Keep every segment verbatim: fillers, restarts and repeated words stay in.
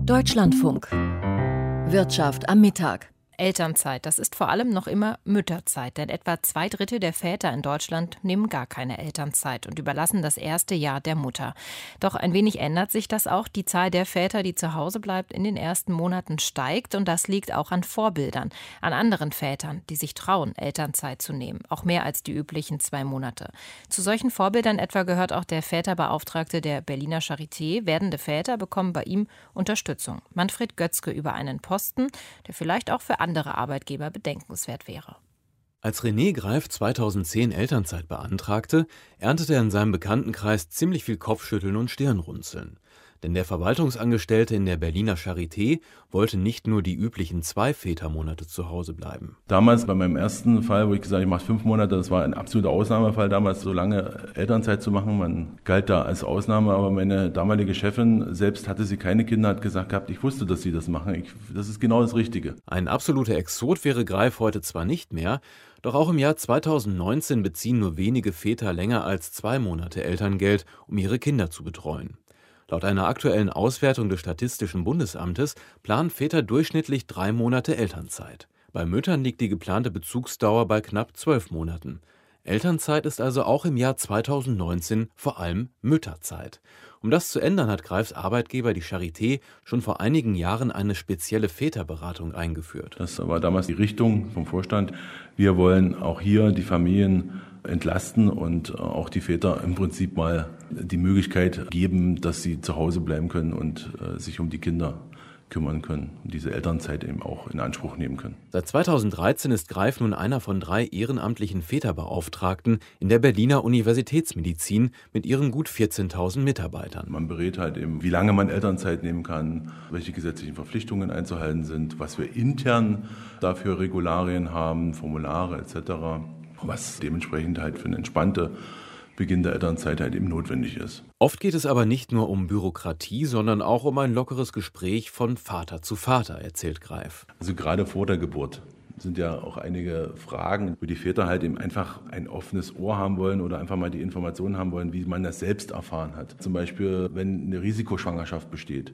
Deutschlandfunk. Wirtschaft am Mittag. Elternzeit, das ist vor allem noch immer Mütterzeit, denn etwa zwei Drittel der Väter in Deutschland nehmen gar keine Elternzeit und überlassen das erste Jahr der Mutter. Doch ein wenig ändert sich das auch. Die Zahl der Väter, die zu Hause bleibt, in den ersten Monaten steigt und das liegt auch an Vorbildern, an anderen Vätern, die sich trauen, Elternzeit zu nehmen, auch mehr als die üblichen zwei Monate. Zu solchen Vorbildern etwa gehört auch der Väterbeauftragte der Berliner Charité. Werdende Väter bekommen bei ihm Unterstützung. Manfred Götzke über einen Posten, der vielleicht auch für andere andere Arbeitgeber bedenkenswert wäre. Als René Greif zweitausendzehn Elternzeit beantragte, erntete er in seinem Bekanntenkreis ziemlich viel Kopfschütteln und Stirnrunzeln. Denn der Verwaltungsangestellte in der Berliner Charité wollte nicht nur die üblichen zwei Vätermonate zu Hause bleiben. Damals bei meinem ersten Fall, wo ich gesagt habe, ich mache fünf Monate, das war ein absoluter Ausnahmefall damals, so lange Elternzeit zu machen. Man galt da als Ausnahme, aber meine damalige Chefin, selbst hatte sie keine Kinder, hat gesagt gehabt, ich wusste, dass sie das machen. Ich, das ist genau das Richtige. Ein absoluter Exot wäre Greif heute zwar nicht mehr, doch auch im Jahr zweitausendneunzehn beziehen nur wenige Väter länger als zwei Monate Elterngeld, um ihre Kinder zu betreuen. Laut einer aktuellen Auswertung des Statistischen Bundesamtes planen Väter durchschnittlich drei Monate Elternzeit. Bei Müttern liegt die geplante Bezugsdauer bei knapp zwölf Monaten. Elternzeit ist also auch im Jahr zweitausendneunzehn vor allem Mütterzeit. Um das zu ändern, hat Greifs Arbeitgeber, die Charité, schon vor einigen Jahren eine spezielle Väterberatung eingeführt. Das war damals die Richtung vom Vorstand. Wir wollen auch hier die Familien entlasten und auch die Väter im Prinzip mal die Möglichkeit geben, dass sie zu Hause bleiben können und äh, sich um die Kinder kümmern können und diese Elternzeit eben auch in Anspruch nehmen können. Seit zweitausenddreizehn ist Greif nun einer von drei ehrenamtlichen Väterbeauftragten in der Berliner Universitätsmedizin mit ihren gut vierzehntausend Mitarbeitern. Man berät halt eben, wie lange man Elternzeit nehmen kann, welche gesetzlichen Verpflichtungen einzuhalten sind, was wir intern dafür Regularien haben, Formulare et cetera, was dementsprechend halt für eine entspannte Beginn der Elternzeit halt eben notwendig ist. Oft geht es aber nicht nur um Bürokratie, sondern auch um ein lockeres Gespräch von Vater zu Vater, erzählt Greif. Also gerade vor der Geburt sind ja auch einige Fragen, wo die Väter halt eben einfach ein offenes Ohr haben wollen oder einfach mal die Informationen haben wollen, wie man das selbst erfahren hat. Zum Beispiel, wenn eine Risikoschwangerschaft besteht.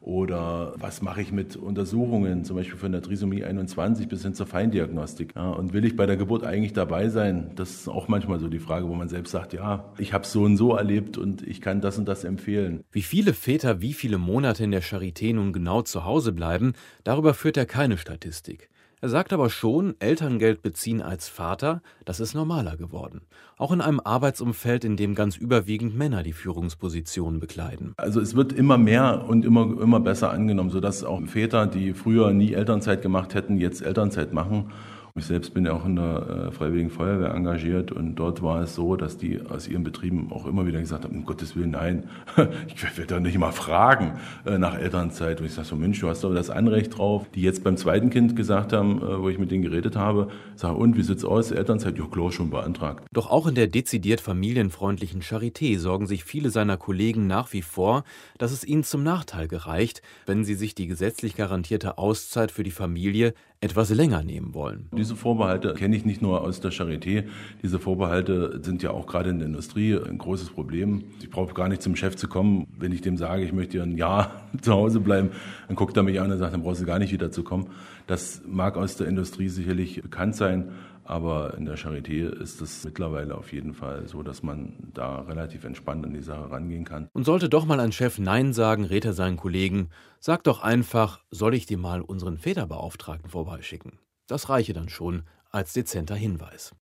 Oder was mache ich mit Untersuchungen, zum Beispiel von der Trisomie einundzwanzig bis hin zur Feindiagnostik. Ja, und will ich bei der Geburt eigentlich dabei sein? Das ist auch manchmal so die Frage, wo man selbst sagt, ja, ich habe es so und so erlebt und ich kann das und das empfehlen. Wie viele Väter wie viele Monate in der Charité nun genau zu Hause bleiben, darüber führt er keine Statistik. Er sagt aber schon, Elterngeld beziehen als Vater, das ist normaler geworden. Auch in einem Arbeitsumfeld, in dem ganz überwiegend Männer die Führungspositionen bekleiden. Also es wird immer mehr und immer, immer besser angenommen, sodass auch Väter, die früher nie Elternzeit gemacht hätten, jetzt Elternzeit machen. Ich selbst bin ja auch in der äh, Freiwilligen Feuerwehr engagiert und dort war es so, dass die aus ihren Betrieben auch immer wieder gesagt haben, um Gottes Willen, nein, ich werde da nicht mal fragen äh, nach Elternzeit. Und ich sage so, Mensch, du hast aber das Anrecht drauf. Die jetzt beim zweiten Kind gesagt haben, äh, wo ich mit denen geredet habe, sage, und wie sieht's aus, Elternzeit? Ja klar, schon beantragt. Doch auch in der dezidiert familienfreundlichen Charité sorgen sich viele seiner Kollegen nach wie vor, dass es ihnen zum Nachteil gereicht, wenn sie sich die gesetzlich garantierte Auszeit für die Familie etwas länger nehmen wollen. Diese Vorbehalte kenne ich nicht nur aus der Charité. Diese Vorbehalte sind ja auch gerade in der Industrie ein großes Problem. Ich brauche gar nicht zum Chef zu kommen. Wenn ich dem sage, ich möchte ein Jahr zu Hause bleiben, dann guckt er mich an und sagt, dann brauchst du gar nicht wieder zu kommen. Das mag aus der Industrie sicherlich bekannt sein, aber in der Charité ist es mittlerweile auf jeden Fall so, dass man da relativ entspannt an die Sache rangehen kann. Und sollte doch mal ein Chef Nein sagen, rät er seinen Kollegen, sag doch einfach, soll ich dir mal unseren Väterbeauftragten vorbeischicken? Das reiche dann schon als dezenter Hinweis.